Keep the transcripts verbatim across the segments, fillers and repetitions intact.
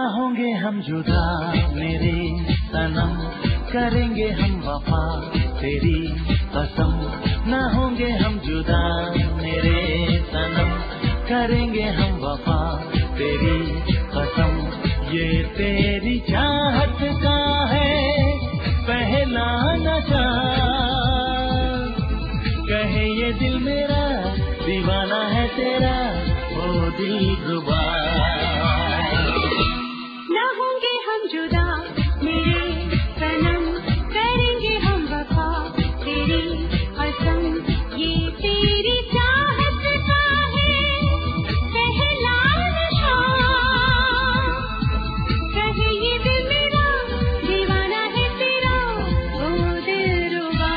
होंगे हम जुदा मेरे सनम, करेंगे हम वफा तेरी कसम। न होंगे हम जुदा मेरे सनम, करेंगे हम वफा तेरी कसम। ये तेरी चाहत का है पहला नशा, कहे ये दिल मेरा दीवाना है तेरा ओ दिलरुबा। न होंगे हम जुदा मेरे सनम, करेंगे हम वफा तेरी कसम। ये तेरी चाहत का है पहला नशा, कहे ये दिल मेरा दीवाना है तेरा ओ दिलरुबा।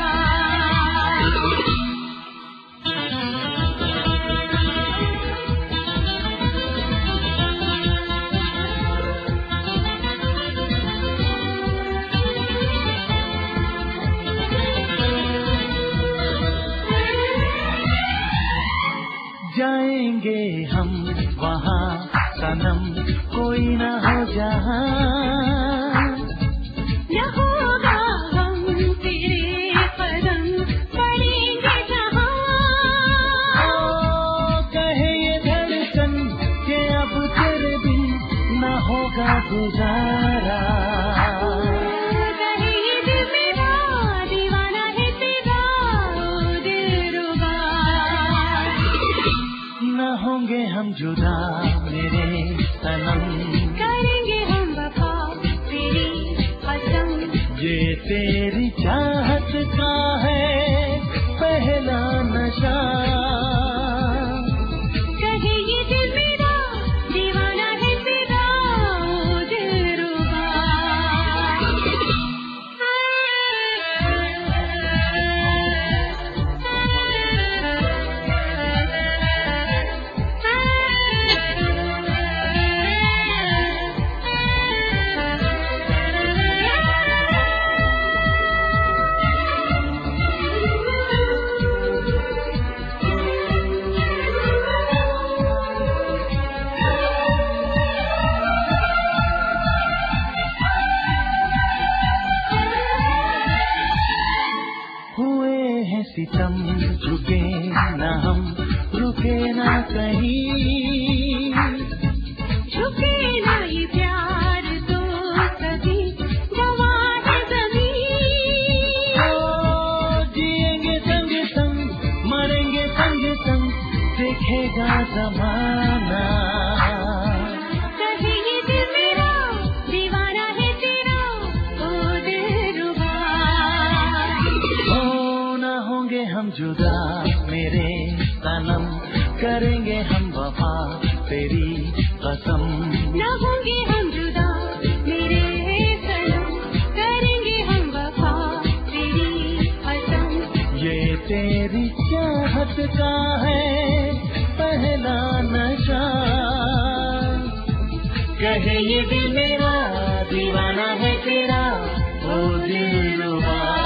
जाएंगे हम वहाँ सनम, कोई न हो जहाँ। न होगा हम तेरे कदम, पड़ेंगे जहाँ। ओ कहे ये धड़कन के अब तेरे बिन न होगा गुजारा। कहे ये दिल मेरा दीवाना है तेरा ओ दिलरुबा। न होंगे हम जुदा मेरे सनम, करेंगे हम वफा तेरी कसम। ये तेरी चाहत का है पहला नशा, कहे ये दिल मेरा दीवाना है तेरा ओ दिलरुबा। हुए हैं सितम झुके न हम, रुके न कहीं। झुके ना ये प्यार तो कभी गवा है ज़मीं। ओ जिएंगे संग संग, मरेंगे संग संग, देखेगा जमाना। कहे ये दिल मेरा दीवाना है तेरा ओ दिलरुबा। ओ न होंगे हम जुदा मेरे सनम, करेंगे हम वफा तेरी कसम। न होंगे हम जुदा मेरे सनम, करेंगे हम वफा तेरी कसम। ये तेरी चाहत का है पहला नशा, कहे ये दिल मेरा दीवाना है तेरा ओ दिलरुबा।